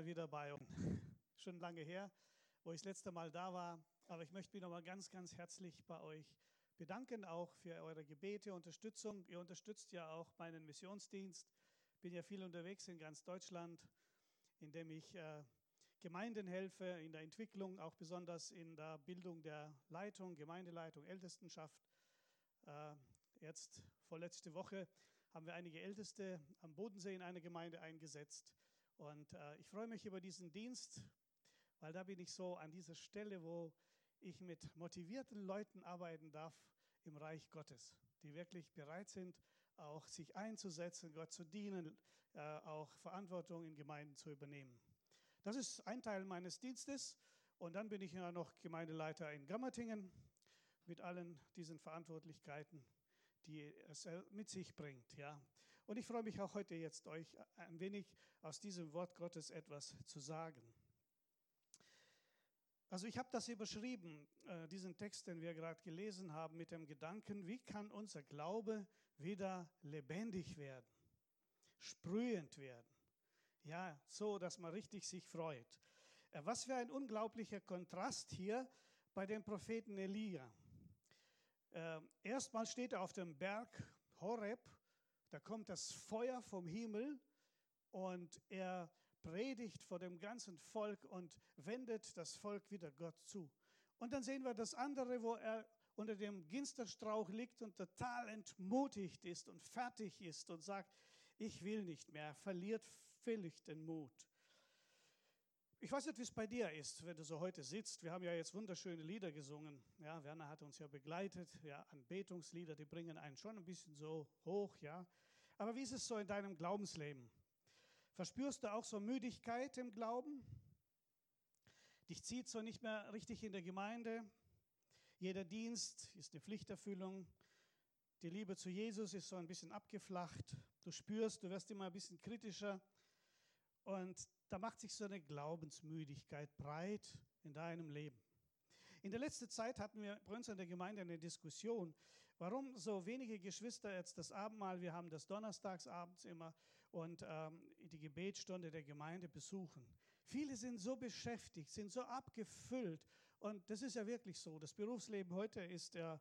wieder bei euch. Schon lange her, wo ich das letzte Mal da war. Aber ich möchte mich nochmal ganz, ganz herzlich bei euch bedanken, auch für eure Gebete, Unterstützung. Ihr unterstützt ja auch meinen Missionsdienst. Ich bin ja viel unterwegs in ganz Deutschland, indem ich Gemeinden helfe in der Entwicklung, auch besonders in der Bildung der Leitung, Gemeindeleitung, Ältestenschaft. Jetzt vorletzte Woche haben wir einige Älteste am Bodensee in einer Gemeinde eingesetzt. Und ich freue mich über diesen Dienst, weil da bin ich so an dieser Stelle, wo ich mit motivierten Leuten arbeiten darf im Reich Gottes, die wirklich bereit sind, auch sich einzusetzen, Gott zu dienen, auch Verantwortung in Gemeinden zu übernehmen. Das ist ein Teil meines Dienstes. Und dann bin ich ja noch Gemeindeleiter in Gammertingen mit allen diesen Verantwortlichkeiten, die es mit sich bringt. Ja. Und ich freue mich auch heute jetzt, euch ein wenig aus diesem Wort Gottes etwas zu sagen. Also ich habe das überschrieben, diesen Text, den wir gerade gelesen haben, mit dem Gedanken, wie kann unser Glaube wieder lebendig werden, sprühend werden. Ja, so, dass man richtig sich freut. Was für ein unglaublicher Kontrast hier bei dem Propheten Elia. Erstmal steht er auf dem Berg Horeb, da kommt das Feuer vom Himmel und er predigt vor dem ganzen Volk und wendet das Volk wieder Gott zu. Und dann sehen wir das andere, wo er unter dem Ginsterstrauch liegt und total entmutigt ist und fertig ist und sagt, ich will nicht mehr, er verliert völlig den Mut. Ich weiß nicht, wie es bei dir ist, wenn du so heute sitzt. Wir haben ja jetzt wunderschöne Lieder gesungen. Ja, Werner hat uns ja begleitet. Ja, Anbetungslieder, die bringen einen schon ein bisschen so hoch. Ja. Aber wie ist es so in deinem Glaubensleben? Verspürst du auch so Müdigkeit im Glauben? Dich zieht so nicht mehr richtig in der Gemeinde. Jeder Dienst ist eine Pflichterfüllung. Die Liebe zu Jesus ist so ein bisschen abgeflacht. Du spürst, du wirst immer ein bisschen kritischer. Und da macht sich so eine Glaubensmüdigkeit breit in deinem Leben. In der letzten Zeit hatten wir bei uns in der Gemeinde eine Diskussion, warum so wenige Geschwister jetzt das Abendmahl, wir haben das donnerstagsabends immer, und die Gebetsstunde der Gemeinde besuchen. Viele sind so beschäftigt, sind so abgefüllt und das ist ja wirklich so. Das Berufsleben heute ist ja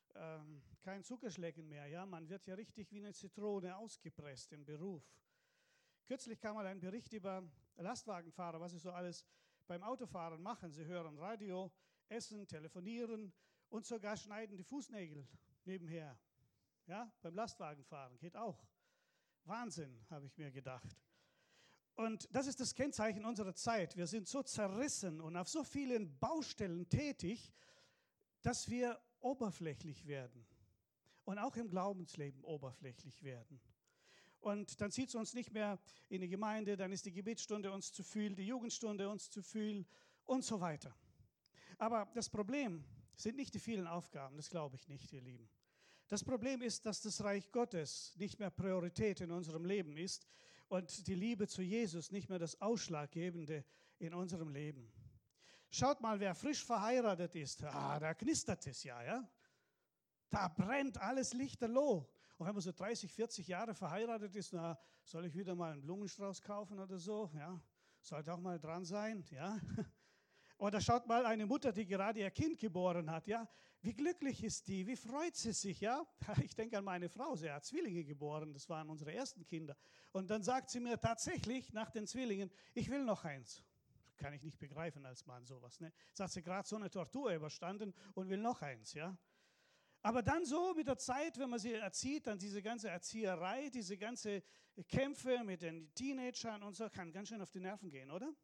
kein Zuckerschlecken mehr. Ja? Man wird ja richtig wie eine Zitrone ausgepresst im Beruf. Kürzlich kam mal ein Bericht über Lastwagenfahrer, was sie so alles beim Autofahren machen. Sie hören Radio, essen, telefonieren und sogar schneiden die Fußnägel nebenher. Ja, beim Lastwagenfahren geht auch. Wahnsinn, habe ich mir gedacht. Und das ist das Kennzeichen unserer Zeit. Wir sind so zerrissen und auf so vielen Baustellen tätig, dass wir oberflächlich werden und auch im Glaubensleben oberflächlich werden. Und dann zieht es uns nicht mehr in die Gemeinde, dann ist die Gebetsstunde uns zu viel, die Jugendstunde uns zu viel und so weiter. Aber das Problem sind nicht die vielen Aufgaben, das glaube ich nicht, ihr Lieben. Das Problem ist, dass das Reich Gottes nicht mehr Priorität in unserem Leben ist und die Liebe zu Jesus nicht mehr das Ausschlaggebende in unserem Leben. Schaut mal, wer frisch verheiratet ist, da knistert es ja. Da brennt alles lichterloh. Und wenn man so 30, 40 Jahre verheiratet ist, soll ich wieder mal einen Blumenstrauß kaufen oder so? Ja, sollte auch mal dran sein, ja. Oder schaut mal eine Mutter, die gerade ihr Kind geboren hat, ja. Wie glücklich ist die, wie freut sie sich, ja. Ich denke an meine Frau, sie hat Zwillinge geboren, das waren unsere ersten Kinder. Und dann sagt sie mir tatsächlich nach den Zwillingen, ich will noch eins. Kann ich nicht begreifen als Mann sowas, ne. Jetzt hat sie gerade so eine Tortur überstanden und will noch eins, ja. Aber dann so mit der Zeit, wenn man sie erzieht, dann diese ganze Erzieherei, diese ganze Kämpfe mit den Teenagern und so, kann ganz schön auf die Nerven gehen, oder?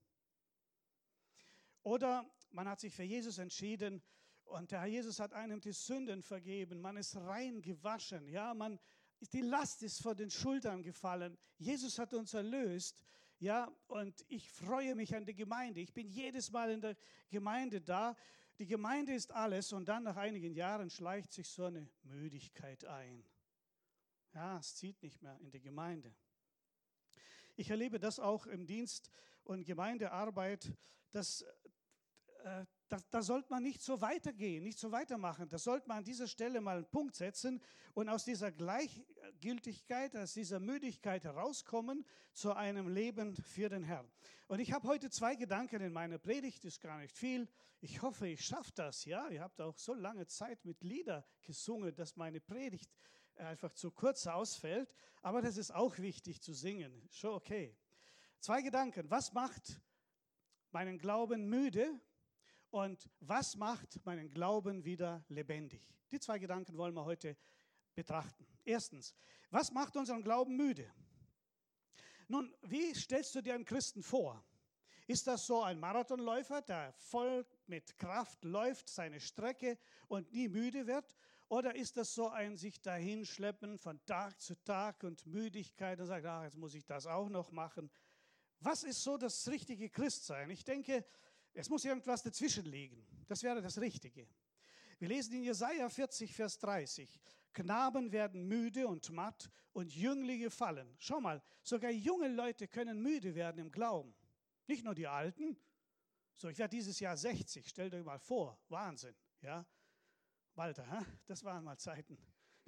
Oder man hat sich für Jesus entschieden und der Herr Jesus hat einem die Sünden vergeben, man ist rein gewaschen, ja, die Last ist vor den Schultern gefallen. Jesus hat uns erlöst, ja, und ich freue mich an die Gemeinde. Ich bin jedes Mal in der Gemeinde da. Die Gemeinde ist alles und dann nach einigen Jahren schleicht sich so eine Müdigkeit ein. Ja, es zieht nicht mehr in die Gemeinde. Ich erlebe das auch im Dienst und Gemeindearbeit, dass da sollte man nicht so weitergehen, nicht so weitermachen. Da sollte man an dieser Stelle mal einen Punkt setzen und aus dieser Gleichgültigkeit, aus dieser Müdigkeit herauskommen zu einem Leben für den Herrn. Und ich habe heute 2 Gedanken in meiner Predigt, ist gar nicht viel. Ich hoffe, ich schaffe das. Ja, ihr habt auch so lange Zeit mit Lieder gesungen, dass meine Predigt einfach zu kurz ausfällt. Aber das ist auch wichtig zu singen. Schon okay. 2 Gedanken. Was macht meinen Glauben müde? Und was macht meinen Glauben wieder lebendig? Die 2 Gedanken wollen wir heute betrachten. Erstens, was macht unseren Glauben müde? Nun, wie stellst du dir einen Christen vor? Ist das so ein Marathonläufer, der voll mit Kraft läuft, seine Strecke und nie müde wird? Oder ist das so ein sich dahinschleppen von Tag zu Tag und Müdigkeit und sagt, ach, jetzt muss ich das auch noch machen? Was ist so das richtige Christsein? Ich denke, es muss irgendwas dazwischen liegen. Das wäre das Richtige. Wir lesen in Jesaja 40, Vers 30. Knaben werden müde und matt und Jünglinge fallen. Schau mal, sogar junge Leute können müde werden im Glauben. Nicht nur die Alten. So, ich werde dieses Jahr 60. Stellt euch mal vor. Wahnsinn. Ja? Walter, das waren mal Zeiten.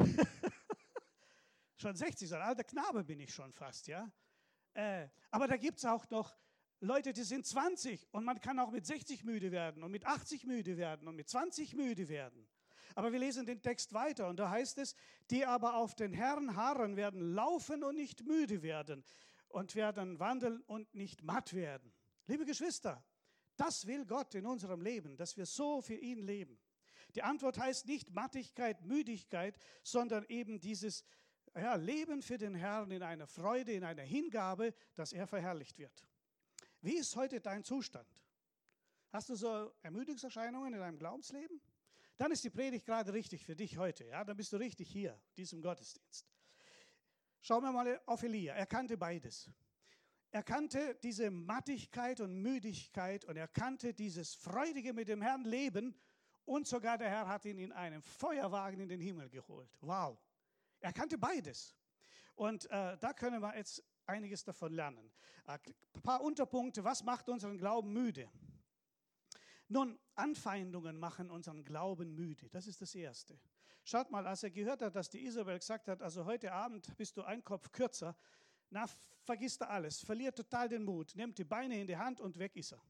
Schon 60, so ein alter Knabe bin ich schon fast. Ja? Aber da gibt es auch noch Leute, die sind 20 und man kann auch mit 60 müde werden und mit 80 müde werden und mit 20 müde werden. Aber wir lesen den Text weiter und da heißt es, die aber auf den Herrn harren, werden laufen und nicht müde werden und werden wandeln und nicht matt werden. Liebe Geschwister, das will Gott in unserem Leben, dass wir so für ihn leben. Die Antwort heißt nicht Mattigkeit, Müdigkeit, sondern eben dieses Leben für den Herrn in einer Freude, in einer Hingabe, dass er verherrlicht wird. Wie ist heute dein Zustand? Hast du so Ermüdungserscheinungen in deinem Glaubensleben? Dann ist die Predigt gerade richtig für dich heute. Ja? Dann bist du richtig hier, in diesem Gottesdienst. Schauen wir mal auf Elia. Er kannte beides. Er kannte diese Mattigkeit und Müdigkeit und er kannte dieses freudige mit dem Herrn Leben und sogar der Herr hat ihn in einem Feuerwagen in den Himmel geholt. Wow. Er kannte beides. Und da können wir jetzt einiges davon lernen. Ein paar Unterpunkte, was macht unseren Glauben müde? Nun, Anfeindungen machen unseren Glauben müde. Das ist das Erste. Schaut mal, als er gehört hat, dass die Isabel gesagt hat, also heute Abend bist du ein Kopf kürzer, na, vergisst er alles, verliert total den Mut, nimmt die Beine in die Hand und weg ist er.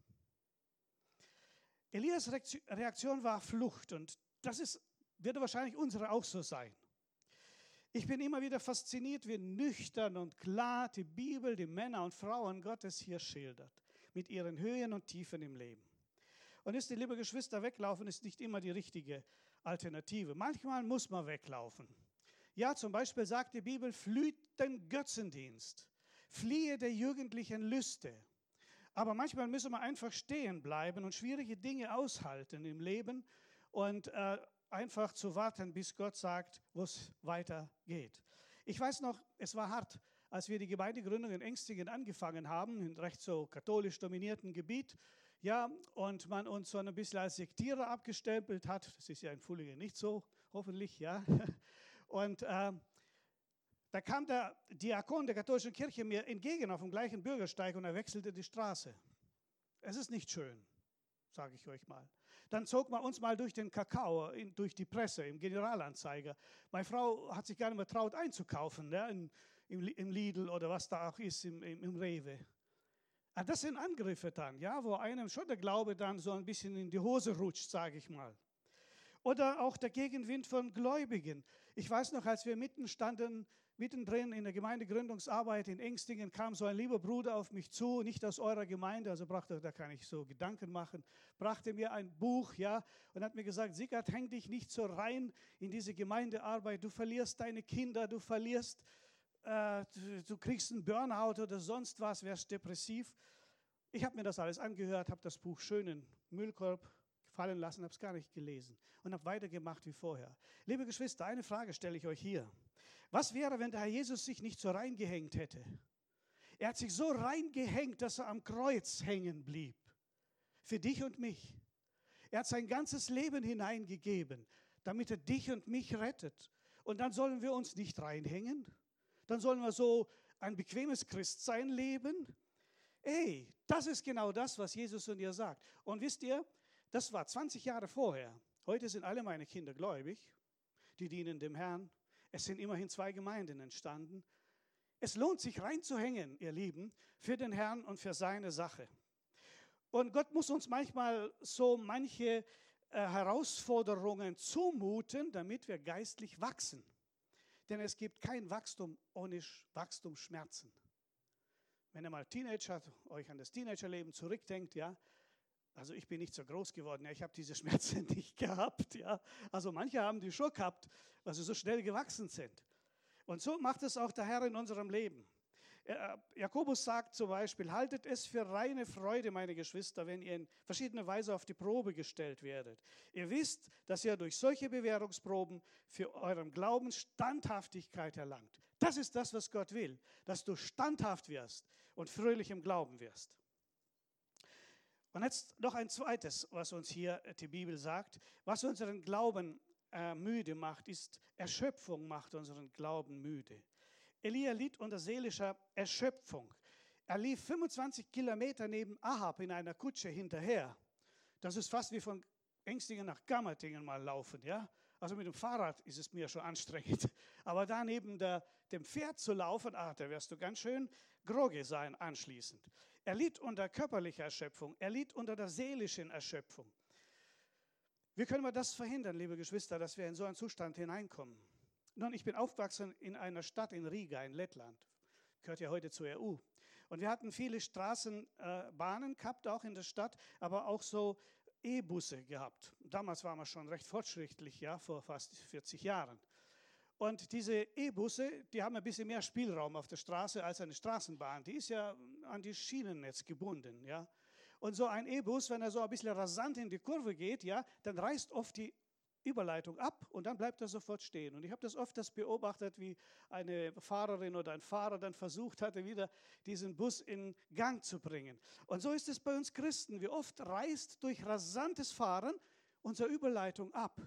Elias' Reaktion war Flucht und das wird wahrscheinlich unsere auch so sein. Ich bin immer wieder fasziniert, wie nüchtern und klar die Bibel die Männer und Frauen Gottes hier schildert, mit ihren Höhen und Tiefen im Leben. Und ist, liebe Geschwister, weglaufen ist nicht immer die richtige Alternative. Manchmal muss man weglaufen. Ja, zum Beispiel sagt die Bibel, flieht den Götzendienst, fliehe der jugendlichen Lüste. Aber manchmal müssen wir einfach stehen bleiben und schwierige Dinge aushalten im Leben und einfach zu warten, bis Gott sagt, wo es weitergeht. Ich weiß noch, es war hart, als wir die Gemeindegründung in Engstingen angefangen haben, in recht so katholisch dominierten Gebiet, ja, und man uns so ein bisschen als Sektierer abgestempelt hat. Das ist ja in Fulingen nicht so, hoffentlich, ja. Und da kam der Diakon der katholischen Kirche mir entgegen auf dem gleichen Bürgersteig und er wechselte die Straße. Es ist nicht schön, sage ich euch mal. Dann zog man uns mal durch den Kakao, durch die Presse, im Generalanzeiger. Meine Frau hat sich gar nicht mehr traut einzukaufen, ja, im Lidl oder was da auch ist, im Rewe. Das sind Angriffe dann, ja, wo einem schon der Glaube dann so ein bisschen in die Hose rutscht, sage ich mal. Oder auch der Gegenwind von Gläubigen. Ich weiß noch, als wir mittendrin in der Gemeindegründungsarbeit in Engstingen, kam so ein lieber Bruder auf mich zu, nicht aus eurer Gemeinde, also da kann ich so Gedanken machen, brachte mir ein Buch, ja, und hat mir gesagt, Sigurd, häng dich nicht so rein in diese Gemeindearbeit, du verlierst deine Kinder, du kriegst einen Burnout oder sonst was, wärst depressiv. Ich habe mir das alles angehört, habe das Buch schön in den Müllkorb fallen lassen, habe es gar nicht gelesen und habe weitergemacht wie vorher. Liebe Geschwister, eine Frage stelle ich euch hier. Was wäre, wenn der Herr Jesus sich nicht so reingehängt hätte? Er hat sich so reingehängt, dass er am Kreuz hängen blieb. Für dich und mich. Er hat sein ganzes Leben hineingegeben, damit er dich und mich rettet. Und dann sollen wir uns nicht reinhängen? Dann sollen wir so ein bequemes Christsein leben? Ey, das ist genau das, was Jesus zu dir sagt. Und wisst ihr, Das war 20 Jahre vorher. Heute sind alle meine Kinder gläubig. Die dienen dem Herrn. Es sind immerhin 2 Gemeinden entstanden. Es lohnt sich reinzuhängen, ihr Lieben, für den Herrn und für seine Sache. Und Gott muss uns manchmal so manche Herausforderungen zumuten, damit wir geistlich wachsen. Denn es gibt kein Wachstum ohne Wachstumsschmerzen. Wenn ihr mal euch an das Teenagerleben zurückdenkt, ja, also ich bin nicht so groß geworden, ja, ich habe diese Schmerzen nicht gehabt. Ja. Also manche haben die schon gehabt, weil sie so schnell gewachsen sind. Und so macht es auch der Herr in unserem Leben. Jakobus sagt zum Beispiel, haltet es für reine Freude, meine Geschwister, wenn ihr in verschiedener Weise auf die Probe gestellt werdet. Ihr wisst, dass ihr durch solche Bewährungsproben für euren Glauben Standhaftigkeit erlangt. Das ist das, was Gott will, dass du standhaft wirst und fröhlich im Glauben wirst. Und jetzt noch ein zweites, was uns hier die Bibel sagt. Was unseren Glauben müde macht, ist Erschöpfung macht unseren Glauben müde. Elia litt unter seelischer Erschöpfung. Er lief 25 Kilometer neben Ahab in einer Kutsche hinterher. Das ist fast wie von Engstingen nach Gammertingen mal laufen. Ja? Also mit dem Fahrrad ist es mir schon anstrengend. Aber da neben dem Pferd zu laufen, da wirst du ganz schön groggy sein anschließend. Er litt unter körperlicher Erschöpfung. Er litt unter der seelischen Erschöpfung. Wie können wir das verhindern, liebe Geschwister, dass wir in so einen Zustand hineinkommen? Nun, ich bin aufgewachsen in einer Stadt in Riga, in Lettland. Gehört ja heute zur EU. Und wir hatten viele Straßenbahnen gehabt, auch in der Stadt, aber auch so E-Busse gehabt. Damals waren wir schon recht fortschrittlich, ja, vor fast 40 Jahren. Und diese E-Busse, die haben ein bisschen mehr Spielraum auf der Straße als eine Straßenbahn. Die ist ja an die Schienennetz gebunden, ja. Und so ein E-Bus, wenn er so ein bisschen rasant in die Kurve geht, ja, dann reißt oft die Überleitung ab und dann bleibt er sofort stehen. Und ich habe das oft beobachtet, wie eine Fahrerin oder ein Fahrer dann versucht hatte, wieder diesen Bus in Gang zu bringen. Und so ist es bei uns Christen. Wie oft reißt durch rasantes Fahren unsere Überleitung ab.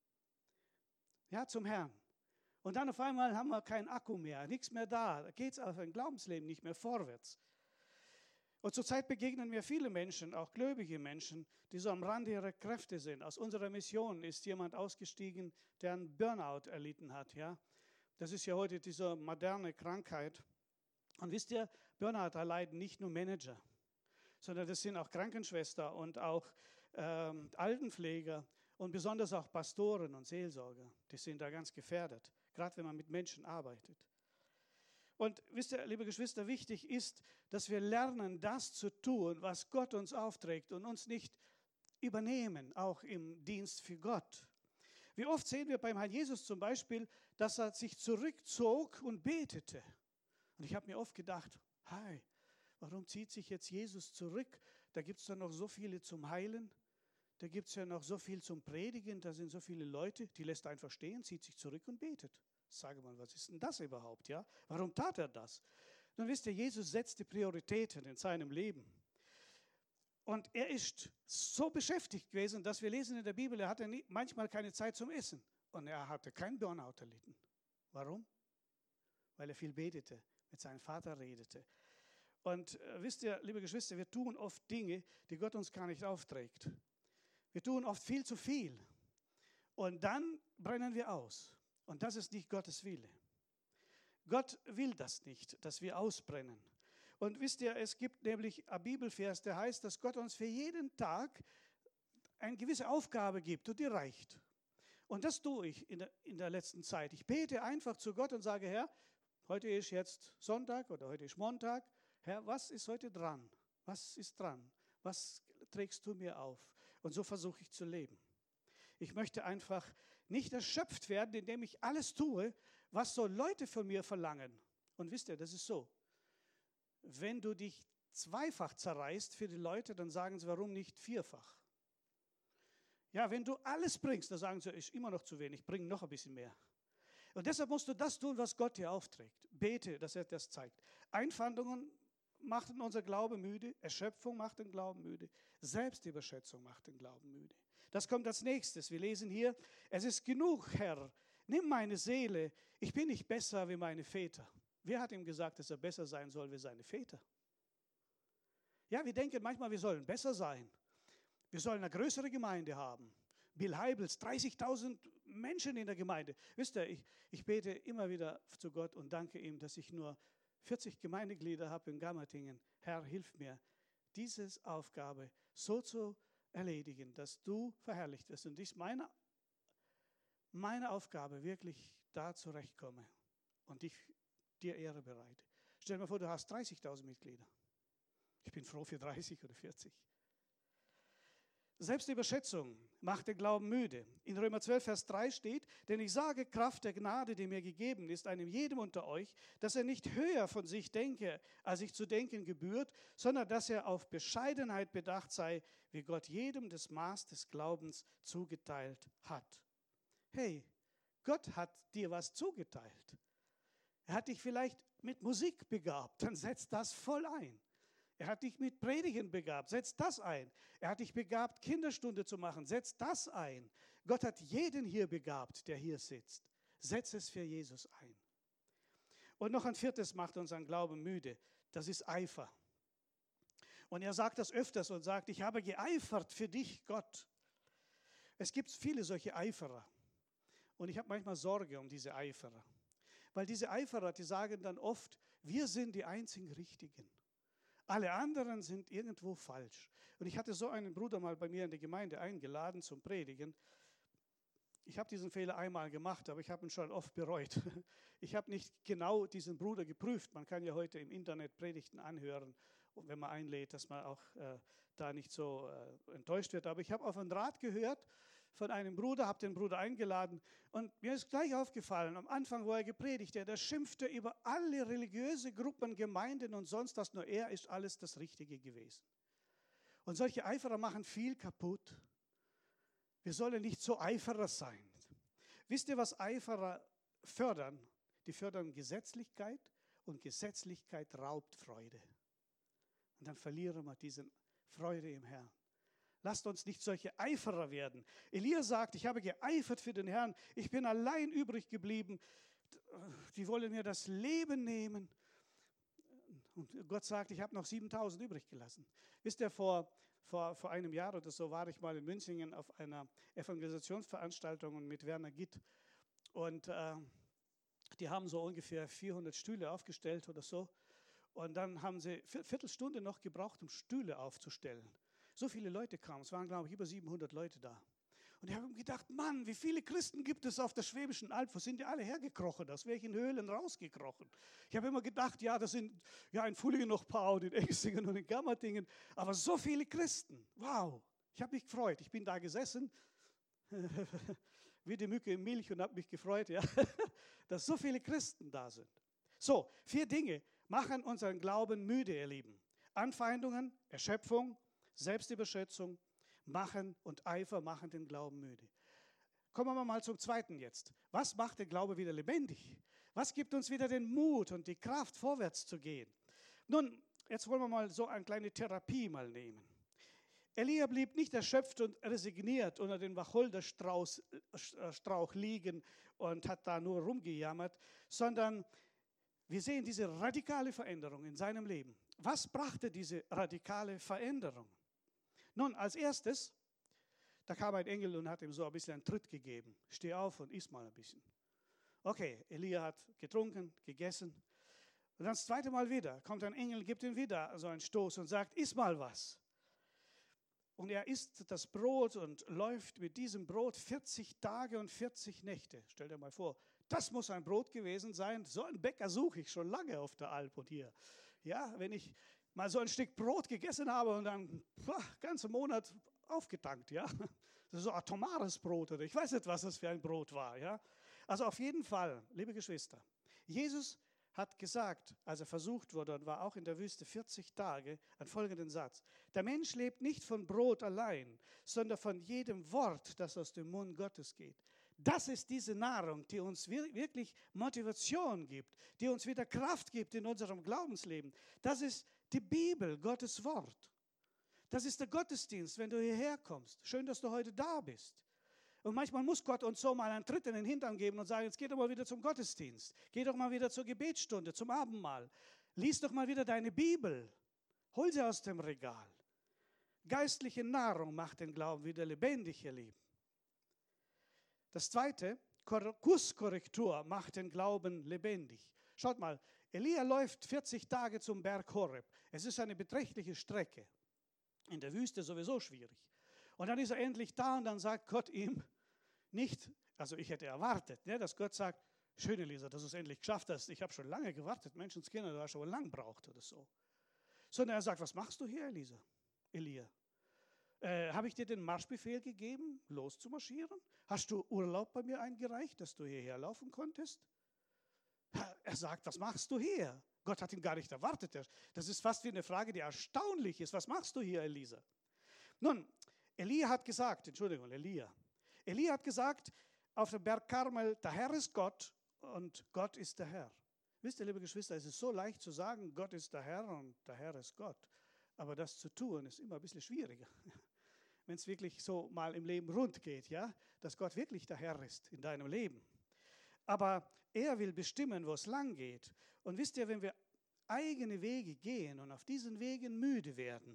Ja, zum Herrn. Und dann auf einmal haben wir keinen Akku mehr, nichts mehr da. Da geht es auf ein Glaubensleben nicht mehr vorwärts. Und zurzeit begegnen mir viele Menschen, auch gläubige Menschen, die so am Rande ihrer Kräfte sind. Aus unserer Mission ist jemand ausgestiegen, der einen Burnout erlitten hat. Ja? Das ist ja heute diese moderne Krankheit. Und wisst ihr, Burnout erleiden nicht nur Manager, sondern das sind auch Krankenschwestern und auch Altenpfleger und besonders auch Pastoren und Seelsorger. Die sind da ganz gefährdet, gerade wenn man mit Menschen arbeitet. Und wisst ihr, liebe Geschwister, wichtig ist, dass wir lernen, das zu tun, was Gott uns aufträgt und uns nicht übernehmen, auch im Dienst für Gott. Wie oft sehen wir beim Herrn Jesus zum Beispiel, dass er sich zurückzog und betete. Und ich habe mir oft gedacht, warum zieht sich jetzt Jesus zurück? Da gibt es doch noch so viele zum Heilen. Da gibt es ja noch so viel zum Predigen. Da sind so viele Leute, die lässt er einfach stehen, zieht sich zurück und betet. Sage mal, was ist denn das überhaupt? Ja? Warum tat er das? Nun wisst ihr, Jesus setzte Prioritäten in seinem Leben. Und er ist so beschäftigt gewesen, dass wir lesen in der Bibel, er hatte manchmal keine Zeit zum Essen. Und er hatte keinen Burnout erlitten. Warum? Weil er viel betete, mit seinem Vater redete. Und wisst ihr, liebe Geschwister, wir tun oft Dinge, die Gott uns gar nicht aufträgt. Wir tun oft viel zu viel. Und dann brennen wir aus. Und das ist nicht Gottes Wille. Gott will das nicht, dass wir ausbrennen. Und wisst ihr, es gibt nämlich ein Bibelvers, der heißt, dass Gott uns für jeden Tag eine gewisse Aufgabe gibt und die reicht. Und das tue ich in der letzten Zeit. Ich bete einfach zu Gott und sage, Herr, heute ist jetzt Sonntag oder heute ist Montag. Herr, was ist heute dran? Was ist dran? Was trägst du mir auf? Und so versuche ich zu leben. Ich möchte einfach nicht erschöpft werden, indem ich alles tue, was so Leute von mir verlangen. Und wisst ihr, das ist so. Wenn du dich zweifach zerreißt für die Leute, dann sagen sie, warum nicht vierfach? Ja, wenn du alles bringst, dann sagen sie, ist immer noch zu wenig, bring noch ein bisschen mehr. Und deshalb musst du das tun, was Gott dir aufträgt. Bete, dass er das zeigt. Einwandungen machen unser Glaube müde, Erschöpfung macht den Glauben müde, Selbstüberschätzung macht den Glauben müde. Das kommt als nächstes. Wir lesen hier, es ist genug, Herr, nimm meine Seele, ich bin nicht besser wie meine Väter. Wer hat ihm gesagt, dass er besser sein soll wie seine Väter? Ja, wir denken manchmal, wir sollen besser sein. Wir sollen eine größere Gemeinde haben. Bill Heibels, 30.000 Menschen in der Gemeinde. Wisst ihr, ich bete immer wieder zu Gott und danke ihm, dass ich nur 40 Gemeindeglieder habe in Gammertingen. Herr, hilf mir, diese Aufgabe so zu erledigen, dass du verherrlicht wirst. Und ich meine Aufgabe wirklich da zurechtkomme und ich dir Ehre bereite. Stell dir mal vor, du hast 30.000 Mitglieder. Ich bin froh für 30 oder 40. Selbstüberschätzung macht den Glauben müde. In Römer 12, Vers 3 steht, denn ich sage, Kraft der Gnade, die mir gegeben ist, einem jedem unter euch, dass er nicht höher von sich denke, als sich zu denken gebührt, sondern dass er auf Bescheidenheit bedacht sei, wie Gott jedem das Maß des Glaubens zugeteilt hat. Hey, Gott hat dir was zugeteilt. Er hat dich vielleicht mit Musik begabt, dann setz das voll ein. Er hat dich mit Predigen begabt, setz das ein. Er hat dich begabt, Kinderstunde zu machen, setz das ein. Gott hat jeden hier begabt, der hier sitzt. Setz es für Jesus ein. Und noch ein viertes macht unseren Glauben müde, das ist Eifer. Und er sagt das öfters und sagt, ich habe geeifert für dich, Gott. Es gibt viele solche Eiferer. Und ich habe manchmal Sorge um diese Eiferer. Weil diese Eiferer, die sagen dann oft, wir sind die einzigen Richtigen. Alle anderen sind irgendwo falsch. Und ich hatte so einen Bruder mal bei mir in der Gemeinde eingeladen zum Predigen. Ich habe diesen Fehler einmal gemacht, aber ich habe ihn schon oft bereut. Ich habe nicht genau diesen Bruder geprüft. Man kann ja heute im Internet Predigten anhören, und wenn man einlädt, dass man auch da nicht so enttäuscht wird. Aber ich habe auf einen Rat gehört von einem Bruder, habe den Bruder eingeladen und mir ist gleich aufgefallen, am Anfang, wo er gepredigt hat, der schimpfte über alle religiöse Gruppen, Gemeinden und sonst was, nur er ist alles das Richtige gewesen. Und solche Eiferer machen viel kaputt. Wir sollen nicht so Eiferer sein. Wisst ihr, was Eiferer fördern? Die fördern Gesetzlichkeit und Gesetzlichkeit raubt Freude. Und dann verlieren wir diese Freude im Herrn. Lasst uns nicht solche Eiferer werden. Elia sagt, ich habe geeifert für den Herrn, ich bin allein übrig geblieben. Die wollen mir das Leben nehmen. Und Gott sagt, ich habe noch 7.000 übrig gelassen. Wisst ihr, vor einem Jahr oder so war ich mal in Münchingen auf einer Evangelisationsveranstaltung mit Werner Gitt. Und die haben so ungefähr 400 Stühle aufgestellt oder so. Und dann haben sie eine Viertelstunde noch gebraucht, um Stühle aufzustellen. So viele Leute kamen, es waren, glaube ich, über 700 Leute da. Und ich habe mir gedacht, Mann, wie viele Christen gibt es auf der Schwäbischen Alb? Wo sind die alle hergekrochen? Aus welchen Höhlen rausgekrochen? Ich habe immer gedacht, ja, das sind ja in Fulingen noch ein paar und in Engsingen und in Gammertingen. Aber so viele Christen, wow. Ich habe mich gefreut. Ich bin da gesessen, wie die Mücke in Milch und habe mich gefreut, ja, dass so viele Christen da sind. So, 4 Dinge machen unseren Glauben müde, ihr Lieben. Anfeindungen, Erschöpfung, Selbstüberschätzung, Machen und Eifer machen den Glauben müde. Kommen wir mal zum zweiten jetzt. Was macht den Glaube wieder lebendig? Was gibt uns wieder den Mut und die Kraft, vorwärts zu gehen? Nun, jetzt wollen wir mal so eine kleine Therapie mal nehmen. Elia blieb nicht erschöpft und resigniert unter dem Wacholderstrauch liegen und hat da nur rumgejammert, sondern wir sehen diese radikale Veränderung in seinem Leben. Was brachte diese radikale Veränderung? Nun, als erstes, da kam ein Engel und hat ihm so ein bisschen einen Tritt gegeben. Steh auf und iss mal ein bisschen. Okay, Elia hat getrunken, gegessen. Und dann das zweite Mal wieder, kommt ein Engel, gibt ihm wieder so einen Stoß und sagt, iss mal was. Und er isst das Brot und läuft mit diesem Brot 40 Tage und 40 Nächte. Stell dir mal vor, das muss ein Brot gewesen sein. So einen Bäcker suche ich schon lange auf der Alp und hier. Ja, wenn ich mal so ein Stück Brot gegessen habe und dann ganzen Monat aufgetankt, ja. Das ist so atomares Brot oder ich weiß nicht, was das für ein Brot war, ja. Also auf jeden Fall, liebe Geschwister, Jesus hat gesagt, als er versucht wurde und war auch in der Wüste 40 Tage, einen folgenden Satz. Der Mensch lebt nicht von Brot allein, sondern von jedem Wort, das aus dem Mund Gottes geht. Das ist diese Nahrung, die uns wirklich Motivation gibt, die uns wieder Kraft gibt in unserem Glaubensleben. Das ist die Bibel, Gottes Wort. Das ist der Gottesdienst, wenn du hierher kommst. Schön, dass du heute da bist. Und manchmal muss Gott uns so mal einen Tritt in den Hintern geben und sagen, jetzt geh doch mal wieder zum Gottesdienst. Geh doch mal wieder zur Gebetsstunde, zum Abendmahl. Lies doch mal wieder deine Bibel. Hol sie aus dem Regal. Geistliche Nahrung macht den Glauben wieder lebendig, ihr Lieben. Das zweite, Kurskorrektur macht den Glauben lebendig. Schaut mal, Elia läuft 40 Tage zum Berg Horeb. Es ist eine beträchtliche Strecke. In der Wüste sowieso schwierig. Und dann ist er endlich da und dann sagt Gott ihm nicht, also ich hätte erwartet, ne, dass Gott sagt, schön Elisa, dass du es endlich geschafft hast. Ich habe schon lange gewartet, Menschenskinder, du hast schon lange gebraucht oder so. Sondern er sagt, was machst du hier, Elia? Habe ich dir den Marschbefehl gegeben, loszumarschieren? Hast du Urlaub bei mir eingereicht, dass du hierher laufen konntest? Er sagt, was machst du hier? Gott hat ihn gar nicht erwartet. Das ist fast wie eine Frage, die erstaunlich ist. Was machst du hier, Elisa? Nun, Elia hat gesagt, Elia hat gesagt auf dem Berg Karmel, der Herr ist Gott und Gott ist der Herr. Wisst ihr, liebe Geschwister, es ist so leicht zu sagen, Gott ist der Herr und der Herr ist Gott. Aber das zu tun, ist immer ein bisschen schwieriger. Wenn es wirklich so mal im Leben rund geht, ja, dass Gott wirklich der Herr ist in deinem Leben. Aber er will bestimmen, wo es lang geht. Und wisst ihr, wenn wir eigene Wege gehen und auf diesen Wegen müde werden,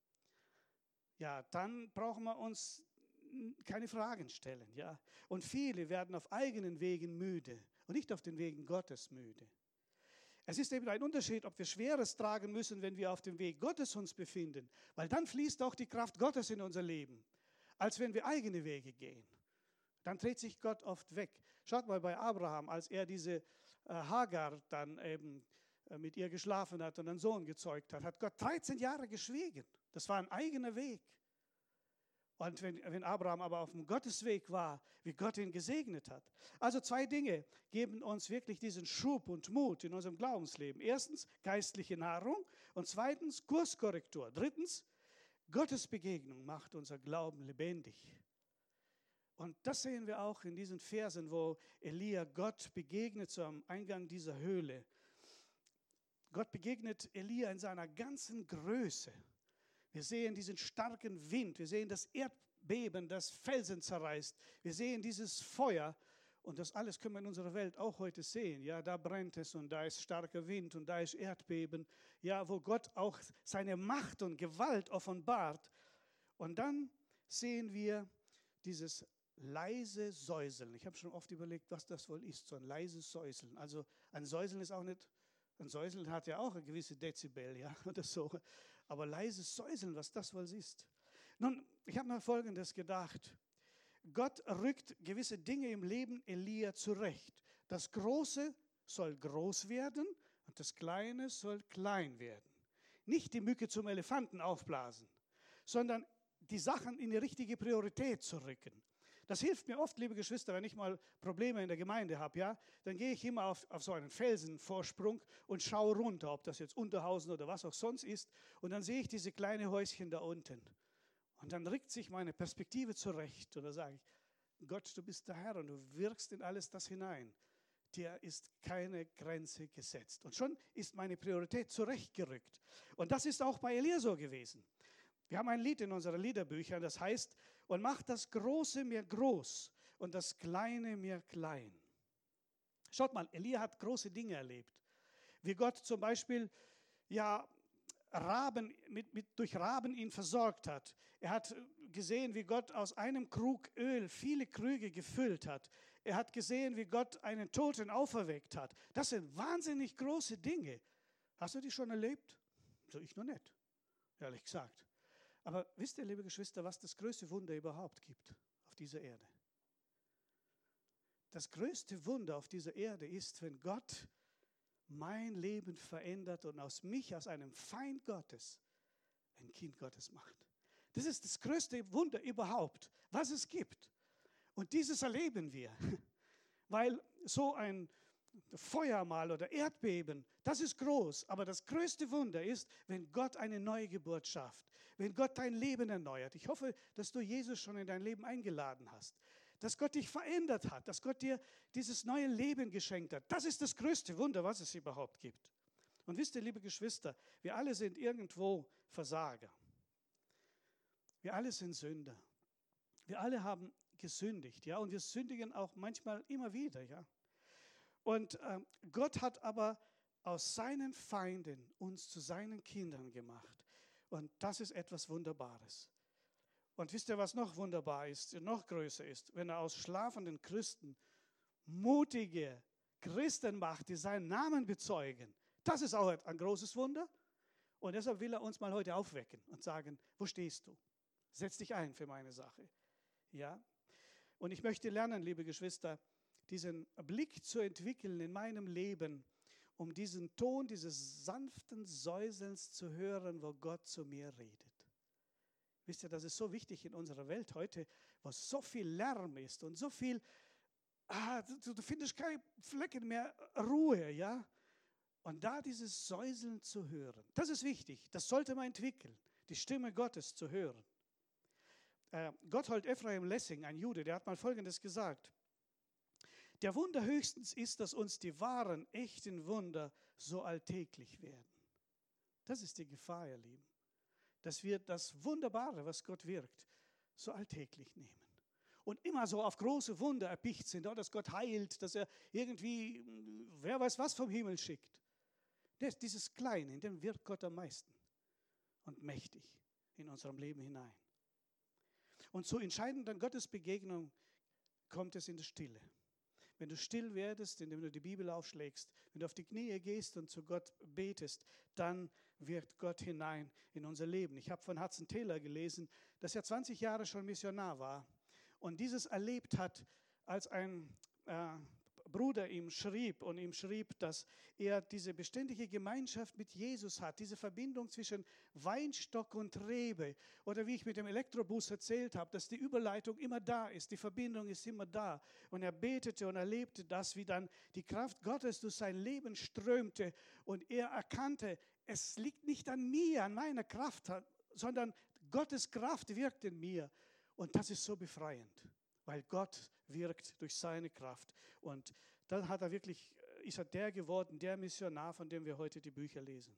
ja, dann brauchen wir uns keine Fragen stellen. Ja? Und viele werden auf eigenen Wegen müde und nicht auf den Wegen Gottes müde. Es ist eben ein Unterschied, ob wir Schweres tragen müssen, wenn wir auf dem Weg Gottes uns befinden, weil dann fließt auch die Kraft Gottes in unser Leben, als wenn wir eigene Wege gehen. Dann dreht sich Gott oft weg. Schaut mal bei Abraham, als er diese Hagar dann eben mit ihr geschlafen hat und einen Sohn gezeugt hat, hat Gott 13 Jahre geschwiegen. Das war ein eigener Weg. Und wenn Abraham aber auf dem Gottesweg war, wie Gott ihn gesegnet hat. Also 2 Dinge geben uns wirklich diesen Schub und Mut in unserem Glaubensleben. Erstens geistliche Nahrung und zweitens Kurskorrektur. Drittens, Gottes Begegnung macht unser Glauben lebendig. Und das sehen wir auch in diesen Versen, wo Elia Gott begegnet so am Eingang dieser Höhle. Gott begegnet Elia in seiner ganzen Größe. Wir sehen diesen starken Wind, wir sehen das Erdbeben, das Felsen zerreißt, wir sehen dieses Feuer und das alles können wir in unserer Welt auch heute sehen. Ja, da brennt es und da ist starker Wind und da ist Erdbeben, ja, wo Gott auch seine Macht und Gewalt offenbart. Und dann sehen wir dieses leise Säuseln. Ich habe schon oft überlegt, was das wohl ist, so ein leises Säuseln. Also ein Säuseln ist auch nicht, ein Säuseln hat ja auch eine gewisse Dezibel, ja, oder so. Aber leises Säuseln, was das wohl ist. Nun, ich habe mir Folgendes gedacht. Gott rückt gewisse Dinge im Leben Elia zurecht. Das Große soll groß werden und das Kleine soll klein werden. Nicht die Mücke zum Elefanten aufblasen, sondern die Sachen in die richtige Priorität zu rücken. Das hilft mir oft, liebe Geschwister, wenn ich mal Probleme in der Gemeinde habe, ja, dann gehe ich immer auf so einen Felsenvorsprung und schaue runter, ob das jetzt Unterhausen oder was auch sonst ist. Und dann sehe ich diese kleine Häuschen da unten. Und dann rückt sich meine Perspektive zurecht. Und da sage ich, Gott, du bist der Herr und du wirkst in alles das hinein. Dir ist keine Grenze gesetzt. Und schon ist meine Priorität zurechtgerückt. Und das ist auch bei Elia so gewesen. Wir haben ein Lied in unseren Liederbüchern, das heißt, und macht das Große mir groß und das Kleine mir klein. Schaut mal, Elia hat große Dinge erlebt. Wie Gott zum Beispiel ja, durch Raben ihn versorgt hat. Er hat gesehen, wie Gott aus einem Krug Öl viele Krüge gefüllt hat. Er hat gesehen, wie Gott einen Toten auferweckt hat. Das sind wahnsinnig große Dinge. Hast du die schon erlebt? So, ich noch nicht, ehrlich gesagt. Aber wisst ihr, liebe Geschwister, was das größte Wunder überhaupt gibt auf dieser Erde? Das größte Wunder auf dieser Erde ist, wenn Gott mein Leben verändert und aus einem Feind Gottes ein Kind Gottes macht. Das ist das größte Wunder überhaupt, was es gibt. Und dieses erleben wir, weil so ein Feuer mal oder Erdbeben, das ist groß, aber das größte Wunder ist, wenn Gott eine Neugeburt schafft, wenn Gott dein Leben erneuert. Ich hoffe, dass du Jesus schon in dein Leben eingeladen hast, dass Gott dich verändert hat, dass Gott dir dieses neue Leben geschenkt hat. Das ist das größte Wunder, was es überhaupt gibt. Und wisst ihr, liebe Geschwister, wir alle sind irgendwo Versager. Wir alle sind Sünder. Wir alle haben gesündigt, ja, und wir sündigen auch manchmal immer wieder, ja. Und Gott hat aber aus seinen Feinden uns zu seinen Kindern gemacht. Und das ist etwas Wunderbares. Und wisst ihr, was noch wunderbar ist, noch größer ist? Wenn er aus schlafenden Christen mutige Christen macht, die seinen Namen bezeugen. Das ist auch ein großes Wunder. Und deshalb will er uns mal heute aufwecken und sagen, wo stehst du? Setz dich ein für meine Sache. Ja? Und ich möchte lernen, liebe Geschwister, diesen Blick zu entwickeln in meinem Leben, um diesen Ton dieses sanften Säuselns zu hören, wo Gott zu mir redet. Wisst ihr, das ist so wichtig in unserer Welt heute, wo so viel Lärm ist und so viel, du findest keine Flecken mehr Ruhe, ja? Und da dieses Säuseln zu hören, das ist wichtig, das sollte man entwickeln, die Stimme Gottes zu hören. Gotthold Ephraim Lessing, ein Jude, der hat mal Folgendes gesagt: Der Wunder höchstens ist, dass uns die wahren, echten Wunder so alltäglich werden. Das ist die Gefahr, ihr Lieben, dass wir das Wunderbare, was Gott wirkt, so alltäglich nehmen. Und immer so auf große Wunder erpicht sind, dass Gott heilt, dass er irgendwie, wer weiß was vom Himmel schickt. Dieses Kleine, in dem wirkt Gott am meisten und mächtig in unserem Leben hinein. Und zur entscheidenden Gottesbegegnung kommt es in die Stille. Wenn du still werdest, indem du die Bibel aufschlägst, wenn du auf die Knie gehst und zu Gott betest, dann wirkt Gott hinein in unser Leben. Ich habe von Hudson Taylor gelesen, dass er 20 Jahre schon Missionar war und dieses erlebt hat, als ein Bruder ihm schrieb, dass er diese beständige Gemeinschaft mit Jesus hat, diese Verbindung zwischen Weinstock und Rebe, oder wie ich mit dem Elektrobus erzählt habe, dass die Überleitung immer da ist, die Verbindung ist immer da. Und er betete und erlebte das, wie dann die Kraft Gottes durch sein Leben strömte und er erkannte, es liegt nicht an mir, an meiner Kraft, sondern Gottes Kraft wirkt in mir. Und das ist so befreiend, weil Gott wirkt durch seine Kraft. Und dann ist er der geworden, der Missionar, von dem wir heute die Bücher lesen.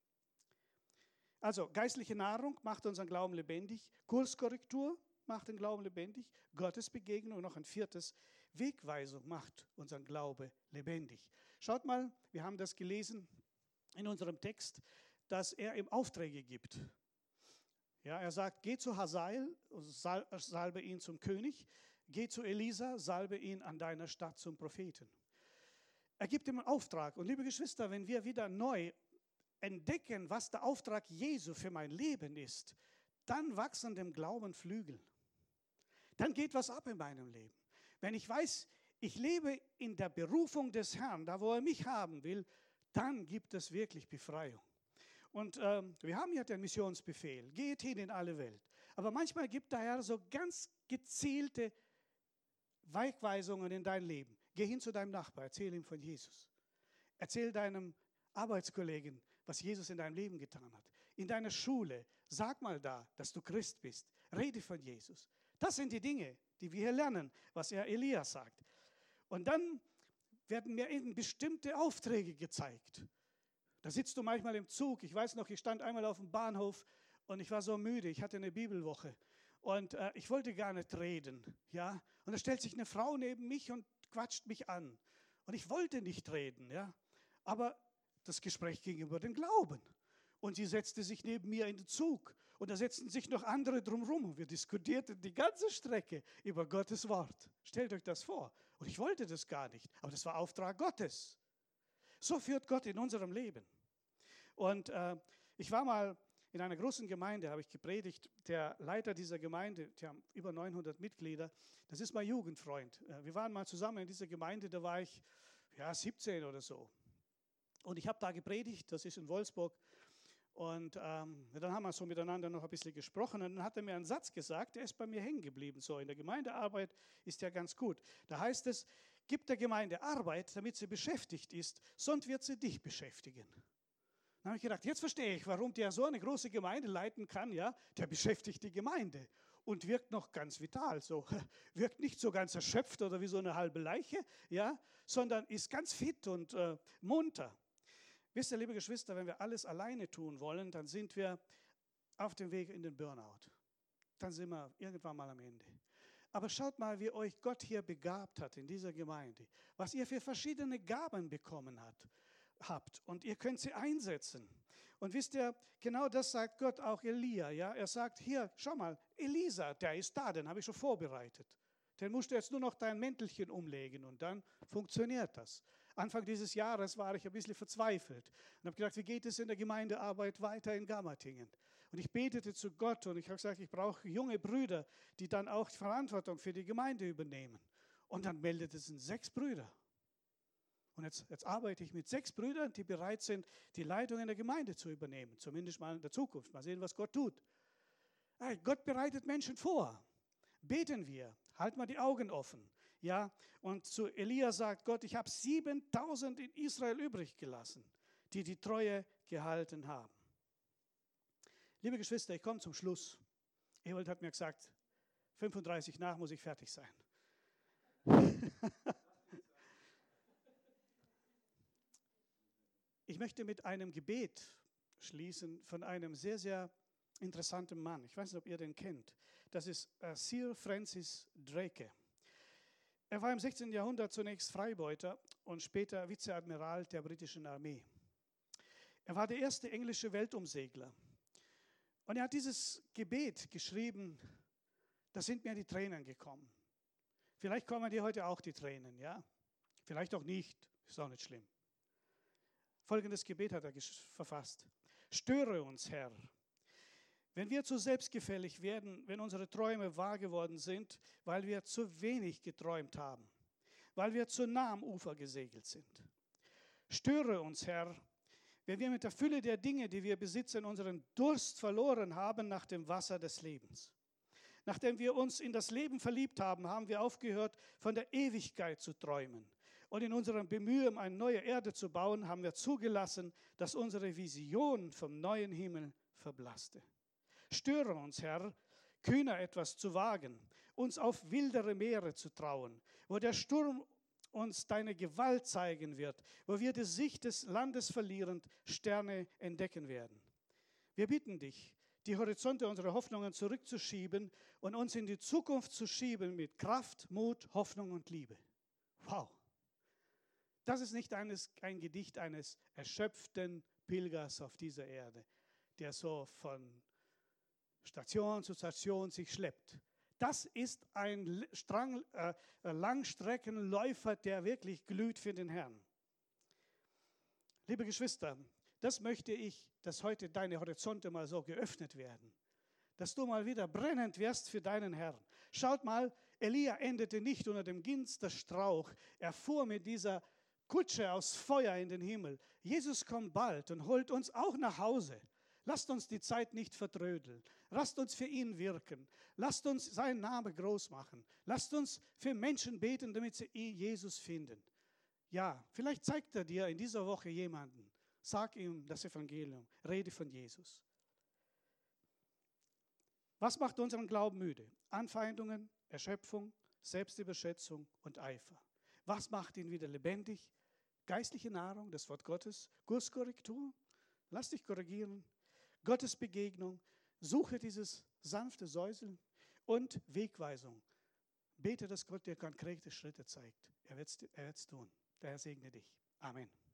Also geistliche Nahrung macht unseren Glauben lebendig, Kurskorrektur macht den Glauben lebendig, Gottesbegegnung und noch ein viertes, Wegweisung macht unseren Glaube lebendig. Schaut mal, wir haben das gelesen in unserem Text, dass er ihm Aufträge gibt. Ja, er sagt, geh zu Hazael, salbe ihn zum König. Geh zu Elisa, salbe ihn an deiner Stadt zum Propheten. Er gibt ihm einen Auftrag. Und liebe Geschwister, wenn wir wieder neu entdecken, was der Auftrag Jesu für mein Leben ist, dann wachsen dem Glauben Flügel. Dann geht was ab in meinem Leben. Wenn ich weiß, ich lebe in der Berufung des Herrn, da wo er mich haben will, dann gibt es wirklich Befreiung. Und wir haben ja den Missionsbefehl, geht hin in alle Welt. Aber manchmal gibt der Herr so ganz gezielte Wegweisungen in dein Leben. Geh hin zu deinem Nachbar, erzähl ihm von Jesus. Erzähl deinem Arbeitskollegen, was Jesus in deinem Leben getan hat. In deiner Schule, sag mal da, dass du Christ bist. Rede von Jesus. Das sind die Dinge, die wir hier lernen, was er Elias sagt. Und dann werden mir eben bestimmte Aufträge gezeigt. Da sitzt du manchmal im Zug. Ich weiß noch, ich stand einmal auf dem Bahnhof und ich war so müde. Ich hatte eine Bibelwoche und ich wollte gar nicht reden. Ja? Und da stellt sich eine Frau neben mich und quatscht mich an. Und ich wollte nicht reden. Ja? Aber das Gespräch ging über den Glauben. Und sie setzte sich neben mir in den Zug. Und da setzten sich noch andere drumherum. Und wir diskutierten die ganze Strecke über Gottes Wort. Stellt euch das vor. Und ich wollte das gar nicht. Aber das war Auftrag Gottes. So führt Gott in unserem Leben. Und ich war mal in einer großen Gemeinde, habe ich gepredigt. Der Leiter dieser Gemeinde, die haben über 900 Mitglieder, das ist mein Jugendfreund. Wir waren mal zusammen in dieser Gemeinde, da war ich 17 oder so. Und ich habe da gepredigt, das ist in Wolfsburg. Und dann haben wir so miteinander noch ein bisschen gesprochen. Und dann hat er mir einen Satz gesagt, der ist bei mir hängen geblieben. So, in der Gemeindearbeit ist ja ganz gut. Da heißt es, gib der Gemeinde Arbeit, damit sie beschäftigt ist, sonst wird sie dich beschäftigen. Dann habe ich gedacht, jetzt verstehe ich, warum der so eine große Gemeinde leiten kann. Ja? Der beschäftigt die Gemeinde und wirkt noch ganz vital. So. Wirkt nicht so ganz erschöpft oder wie so eine halbe Leiche, ja? Sondern ist ganz fit und munter. Wisst ihr, liebe Geschwister, wenn wir alles alleine tun wollen, dann sind wir auf dem Weg in den Burnout. Dann sind wir irgendwann mal am Ende. Aber schaut mal, wie euch Gott hier begabt hat in dieser Gemeinde, was ihr für verschiedene Gaben bekommen habt. habt und ihr könnt sie einsetzen. Und wisst ihr, genau das sagt Gott auch Elia. Ja? Er sagt, hier, schau mal, Elisa, der ist da, den habe ich schon vorbereitet. Den musst du jetzt nur noch dein Mäntelchen umlegen und dann funktioniert das. Anfang dieses Jahres war ich ein bisschen verzweifelt und habe gedacht, wie geht es in der Gemeindearbeit weiter in Gammertingen? Und ich betete zu Gott und ich habe gesagt, ich brauche junge Brüder, die dann auch die Verantwortung für die Gemeinde übernehmen. Und dann meldete es 6 Brüder. Und jetzt arbeite ich mit 6 Brüdern, die bereit sind, die Leitung in der Gemeinde zu übernehmen. Zumindest mal in der Zukunft. Mal sehen, was Gott tut. Gott bereitet Menschen vor. Beten wir. Halt mal die Augen offen. Ja? Und zu Elia sagt Gott, ich habe 7000 in Israel übrig gelassen, die die Treue gehalten haben. Liebe Geschwister, ich komme zum Schluss. Ewald hat mir gesagt, 35 nach muss ich fertig sein. Ich möchte mit einem Gebet schließen von einem sehr, sehr interessanten Mann. Ich weiß nicht, ob ihr den kennt. Das ist Sir Francis Drake. Er war im 16. Jahrhundert zunächst Freibeuter und später Vizeadmiral der britischen Armee. Er war der erste englische Weltumsegler. Und er hat dieses Gebet geschrieben, da sind mir die Tränen gekommen. Vielleicht kommen dir heute auch die Tränen, ja? Vielleicht auch nicht, ist auch nicht schlimm. Folgendes Gebet hat er verfasst. Störe uns, Herr. Wenn wir zu selbstgefällig werden, wenn unsere Träume wahr geworden sind, weil wir zu wenig geträumt haben, weil wir zu nah am Ufer gesegelt sind. Störe uns, Herr, wenn wir mit der Fülle der Dinge, die wir besitzen, unseren Durst verloren haben nach dem Wasser des Lebens. Nachdem wir uns in das Leben verliebt haben, haben wir aufgehört, von der Ewigkeit zu träumen. Und in unserem Bemühen, eine neue Erde zu bauen, haben wir zugelassen, dass unsere Vision vom neuen Himmel verblasste. Störe uns, Herr, kühner etwas zu wagen, uns auf wildere Meere zu trauen, wo der Sturm uns deine Gewalt zeigen wird, wo wir die Sicht des Landes verlierend Sterne entdecken werden. Wir bitten dich, die Horizonte unserer Hoffnungen zurückzuschieben und uns in die Zukunft zu schieben mit Kraft, Mut, Hoffnung und Liebe. Wow! Das ist nicht ein Gedicht eines erschöpften Pilgers auf dieser Erde, der so von Station zu Station sich schleppt. Das ist ein Langstreckenläufer, der wirklich glüht für den Herrn. Liebe Geschwister, das möchte ich, dass heute deine Horizonte mal so geöffnet werden, dass du mal wieder brennend wirst für deinen Herrn. Schaut mal, Elia endete nicht unter dem Ginsterstrauch, er fuhr mit dieser Kutsche aus Feuer in den Himmel. Jesus kommt bald und holt uns auch nach Hause. Lasst uns die Zeit nicht vertrödeln. Lasst uns für ihn wirken. Lasst uns seinen Namen groß machen. Lasst uns für Menschen beten, damit sie Jesus finden. Ja, vielleicht zeigt er dir in dieser Woche jemanden. Sag ihm das Evangelium. Rede von Jesus. Was macht unseren Glauben müde? Anfeindungen, Erschöpfung, Selbstüberschätzung und Eifer. Was macht ihn wieder lebendig? Geistliche Nahrung, das Wort Gottes, Kurskorrektur, lass dich korrigieren, Gottes Begegnung, suche dieses sanfte Säuseln und Wegweisung. Bete, dass Gott dir konkrete Schritte zeigt. Er wird es tun. Der Herr segne dich. Amen.